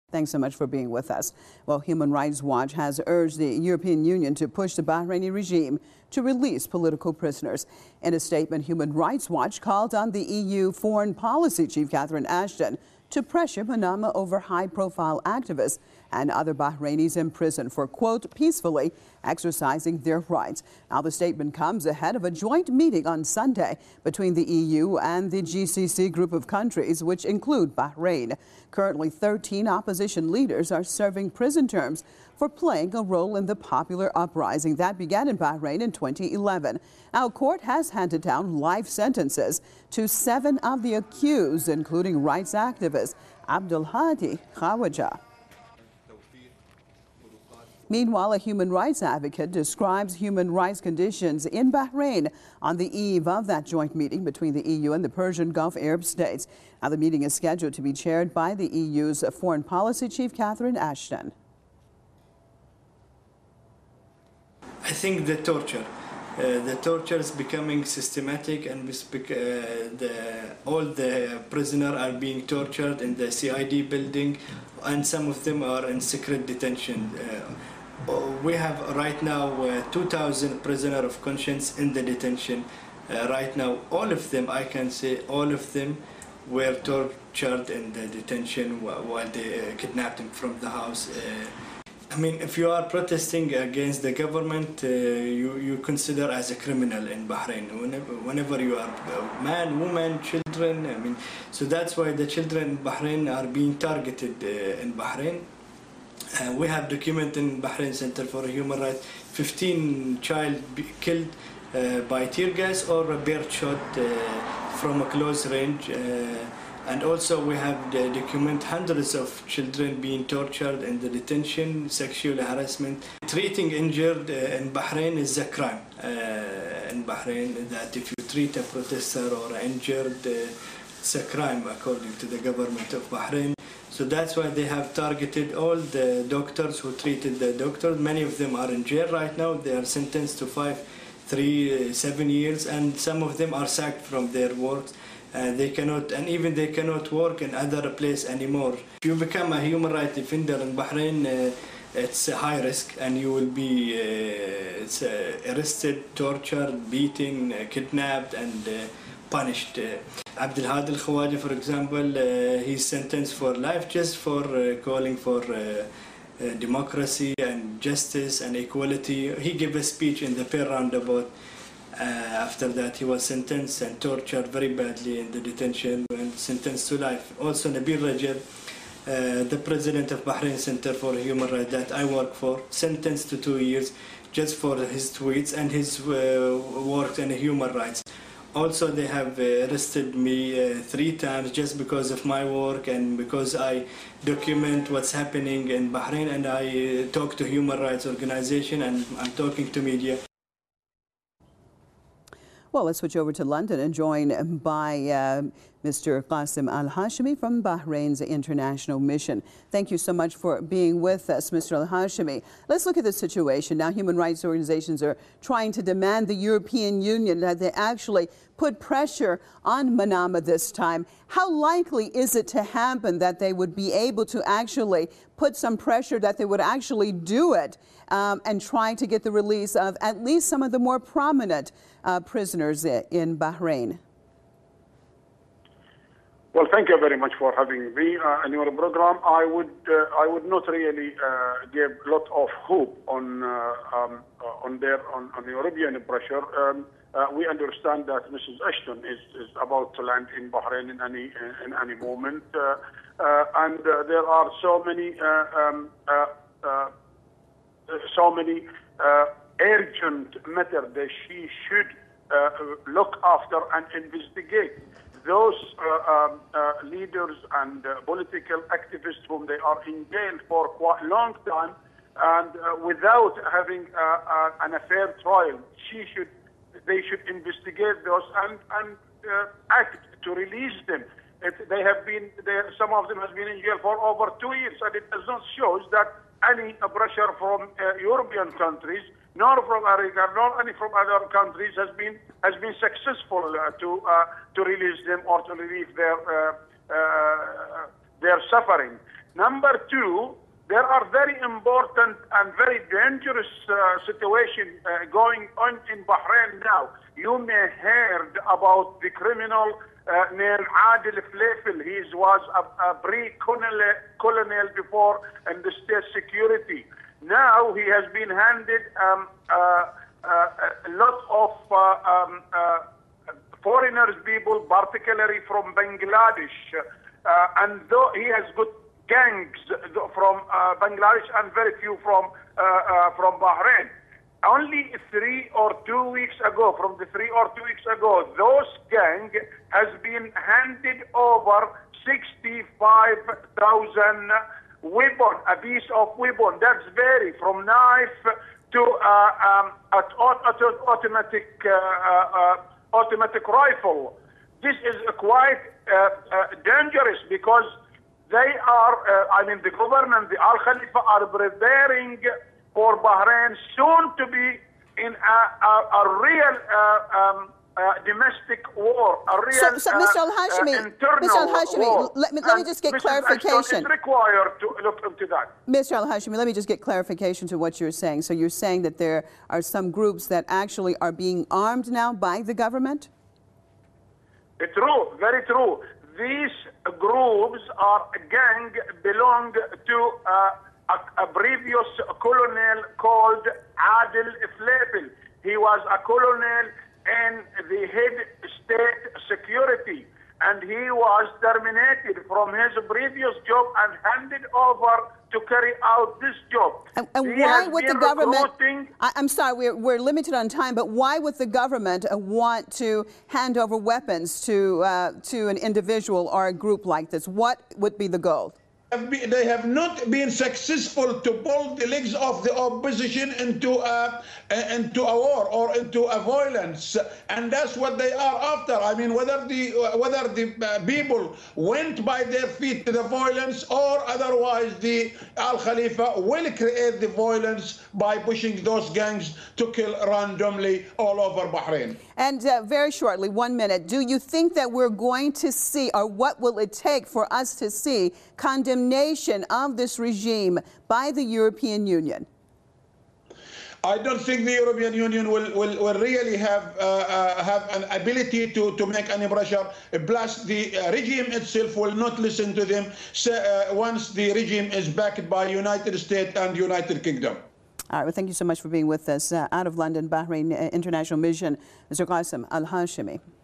Thanks so much for being with us. Well, Human Rights Watch has urged the European Union to push the Bahraini regime to release political prisoners. In a statement, Human Rights Watch called on the EU Foreign Policy Chief Catherine Ashton to pressure Manama over high-profile activists and other Bahrainis in prison for, quote, peacefully exercising their rights. Now, the statement comes ahead of a joint meeting on Sunday between the EU and the GCC group of countries, which include Bahrain. Currently, 13 opposition leaders are serving prison terms for playing a role in the popular uprising that began in Bahrain in 2011. Now, court has handed down life sentences to 7 of the accused, including rights activist Abdulhadi Khawaja. Meanwhile, a human rights advocate describes human rights conditions in Bahrain on the eve of that joint meeting between the EU and the Persian Gulf Arab states. Now, the meeting is scheduled to be chaired by the EU's Foreign Policy Chief Catherine Ashton. I think the torture is becoming systematic, and all the prisoners are being tortured in the CID building, and some of them are in secret detention. We have right now 2,000 prisoners of conscience in the detention. Right now, all of them, I can say, all of them were tortured in the detention while they kidnapped them from the house. I mean, if you are protesting against the government, you consider as a criminal in Bahrain. Whenever you are man, woman, children, I mean, so that's why the children in Bahrain are being targeted in Bahrain. We have document in Bahrain Center for Human Rights, 15 child killed by tear gas or a bird shot from a close range. And also we have the document hundreds of children being tortured in the detention, sexual harassment. Treating injured in Bahrain is a crime. In Bahrain, that if you treat a protester or injured, it's a crime according to the government of Bahrain. So that's why they have targeted all the doctors who treated the doctors. Many of them are in jail right now. They are sentenced to 5, 3, 7 years, and some of them are sacked from their works. They cannot work in other place anymore. If you become a human rights defender in Bahrain, it's a high risk, and you will be arrested, tortured, beaten, kidnapped, and punished. Abdulhadi Khawaja, for example, he's sentenced for life just for calling for democracy and justice and equality. He gave a speech in the Pearl Roundabout. After that, he was sentenced and tortured very badly in the detention and sentenced to life. Also, Nabil Rajab, the president of Bahrain Center for Human Rights that I work for, sentenced to 2 years just for his tweets and his work in human rights. Also, they have arrested me 3 times just because of my work and because I document what's happening in Bahrain, and I talk to human rights organizations, and I'm talking to media. Well, let's switch over to London and joined by Mr. Qasim Al-Hashimi from Bahrain's International Mission. Thank you so much for being with us, Mr. Al-Hashimi. Let's look at the situation. Now, human rights organizations are trying to demand the European Union that they actually put pressure on Manama this time. How likely is it to happen that they would be able to actually put some pressure, that they would actually do it and try to get the release of at least some of the more prominent prisoners in Bahrain? Well, thank you very much for having me in your program. I would not really give a lot of hope on European pressure. We understand that Mrs. Ashton is about to land in Bahrain in any moment, and there are so many urgent matters that she should look after and investigate. Those leaders and political activists whom they are in jail for quite a long time, and without having an fair trial, they should investigate those and act to release them. Some of them has been in jail for over 2 years, and it does not show that any pressure from European countries, nor from America, nor any from other countries has been successful to release them or to relieve their suffering. Number two, there are very important and very dangerous situations going on in Bahrain now. You may heard about the criminal named Adil Fleifel. He was a pre-colonel before in the state security. Now he has been handed a lot of foreigners, people, particularly from Bangladesh, and though he has good gangs from Bangladesh and very few from Bahrain. Only 3 or 2 weeks ago, those gang has been handed over 65,000 weapon, a piece of weapon. That's vary from knife to automatic rifle. This is quite dangerous because they are, the government, the Al Khalifa are preparing for Bahrain soon to be in a real domestic war, a real so Mr. Al-Hashimi, let me just get clarification. It's required to look into that. Mr. Al-Hashimi, let me just get clarification to what you're saying. So you're saying that there are some groups that actually are being armed now by the government? True, very true. These groups are a gang belong to a previous colonel called Adil Fleifel. He was a colonel in the head state security, and he was terminated from his previous job and handed over to carry out this job. And why would the government, I'm sorry, we're limited on time, but why would the government want to hand over weapons to an individual or a group like this? What would be the goal? They have not been successful to pull the legs of the opposition into a war or into a violence, and that's what they are after. I mean, whether the people went by their feet to the violence or otherwise, the Al Khalifa will create the violence by pushing those gangs to kill randomly all over Bahrain. And very shortly, 1 minute, do you think that we're going to see, or what will it take for us to see condemnation of this regime by the European Union? I don't think the European Union will really have an ability to make any pressure. Plus, the regime itself will not listen to them once the regime is backed by United States and United Kingdom. All right, well, thank you so much for being with us. Out of London, Bahrain International Mission, Mr. Qasim Al-Hashimi.